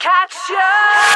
catch you.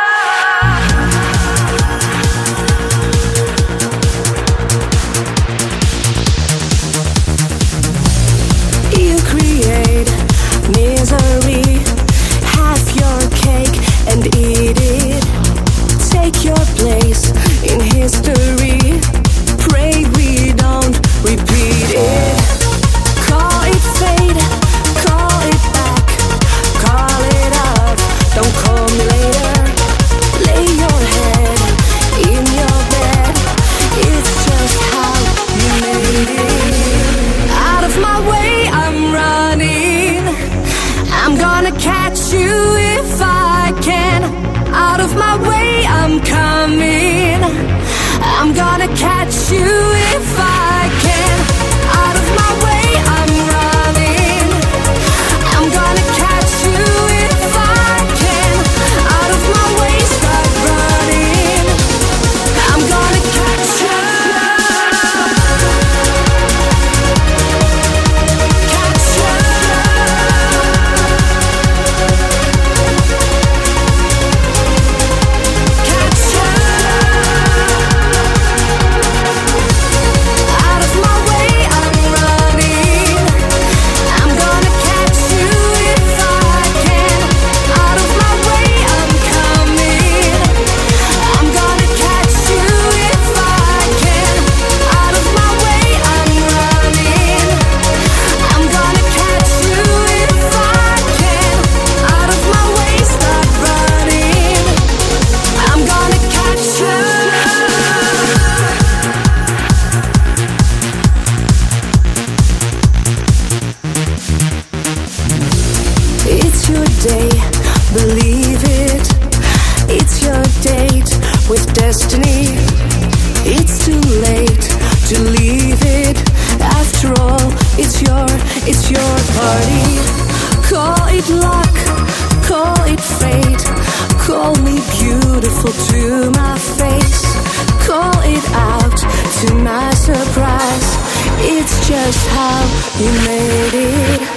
You create misery, have your cake and eat it. Take your place in history, pray we don't repeat it. Call it fate, call it back, call it up, don't call me later. Lay your head in your bed, it's just how you made it. Out of my way, I'm running, I'm gonna catch you if I can. Out of my way, I'm coming, I'm gonna catch you if I can. Out of my way, I'm running, I'm gonna catch you if I can. Out of my way, start running, I'm gonna catch you. Catch you. Catch you. Out of my way, I'm running, I'm gonna catch you if I can. Out of my way, I'm coming, I'm gonna catch you if I can. Out of my way, I'm running, I'm gonna catch you if I can. Out of my way, start running, I'm gonna catch you. It's your day, believe it. It's your date with destiny. It's too late to leave it. After all, it's your party. Call it luck, call it fate. Call me beautiful to my face. Call it out to my surprise. It's just how you made it.